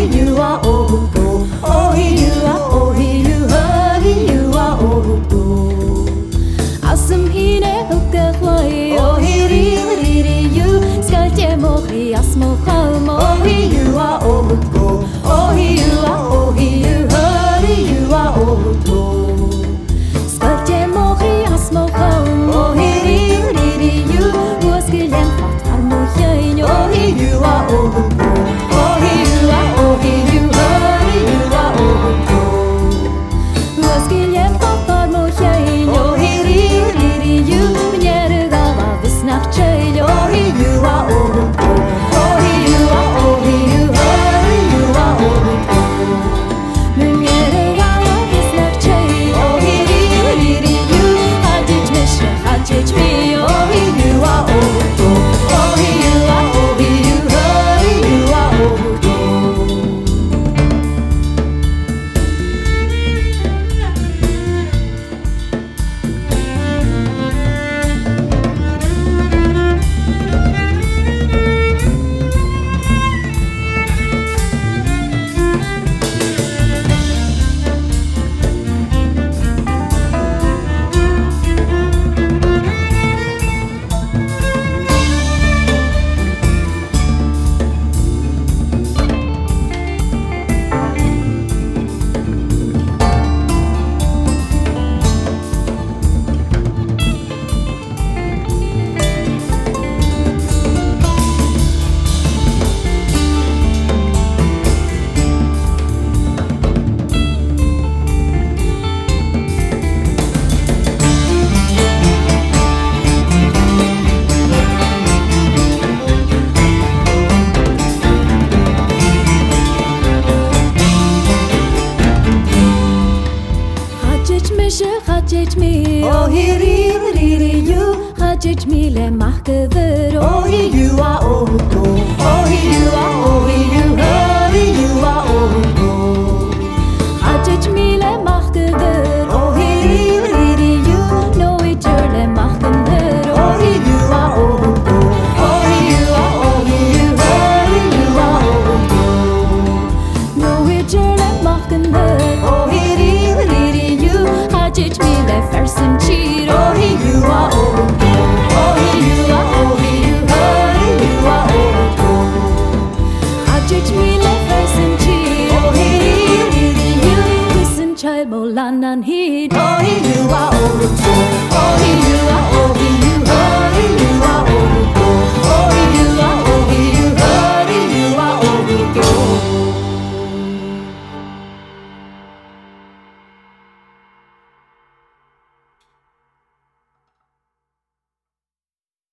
you are ohuko. Ohi you are ohi you hurry you are ohuko. Asum hine hukka hoi ohi ri you. Skalte mohi asmo kham ohi you are ohuko. Ohi you are ohi you hurry you are ohuko. Skalte mohi asmo kham ohi ri you. Waskilem fat far mohi ohi you are ohuko. Ohi you are ohi you hurry you are ohuko. Waskilem fat far mohi ohi ri you. Nyerga va visnak chay ohi you are ohuko. Ohi you are ohi you hurry you are ohuko. Nyerga va visnak chay ohi ri you. Hadich me ohi you are ohuko. Ohi you are ohi you hurry you are ohuko. Hadich me, ohi ri you. Hadich me le mahkever, ohi you are ohuko. Ohi you are ohi you hurry you are ohuko. Hadich me le mahkever, ohi ri you. No it le mahkever, ohi you are ohuko. Ohi you are ohi you hurry you are ohuko. No it le mahkever, ohi ri you. Hadich me le fersen cheat, ohi you are ohuko. Ohi you are ohi you hurry you are ohuko. Hadich me le fersen cheat, ohi ri you. Listen child molanan heed, ohi you are ohuko. Ohi you are ohi you hurry you are ohuko. Ohi